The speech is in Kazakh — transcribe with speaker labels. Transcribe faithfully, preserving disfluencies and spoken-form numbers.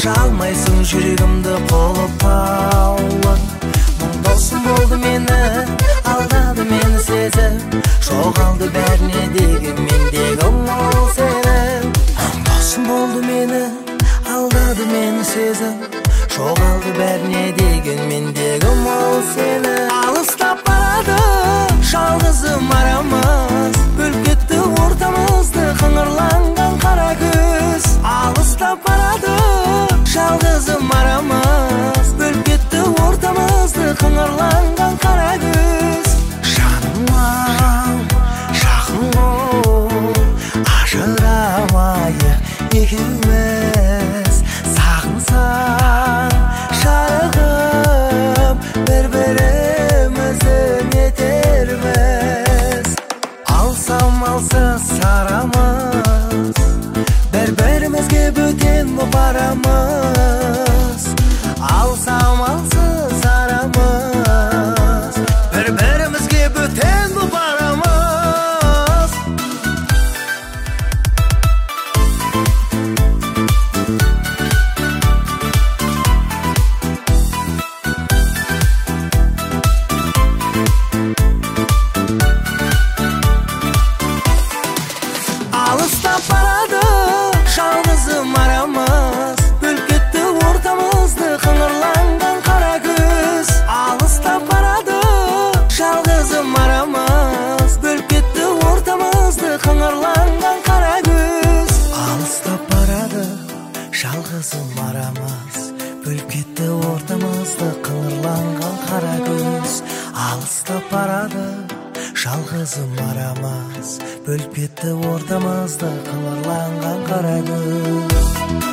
Speaker 1: Çalmaysın жүрегімді қолып аулың. Мың досым болды мені, алдады мені сезіп, жоғалды бәріне деген мендегі ол сені. Мың досым болды мені, алдады мені сезіп, жоғалды бәріне деген мендегі ол сені. Алыстап барады жалғызым арамыз, бөліп кетті ортамызды қыңырланған қара күз. Алыстап барады жалғызым арамыз, бөліп кетті ортамызды қыңырланған қара күз. Жаным-ау, жақын бол, ажырамайық екеуміз. Сағынсаң шарығып, бір-бірімізді етерміз. Алсам алсыз сарамыз, бір-бірімізге бөтен боп барамыз. Алсам алсыз сарамыз, бір-бірімізге бөтен боп барамыз. Алыстап барады жалғызым арамыз, бөліп кетті ортамызды қыңырланған қара күз. Алыстап барады жалғызым арамыз, бөліп кетті ортамызды қыңырланған қара күз. Алыстап барады жалғызым арамыз, бөліп кетті ортамызды қыңырланған қара күз. Алыстап барады жалғызым арамыз, бөліп кетті ортамызды қыңырланған қара күз.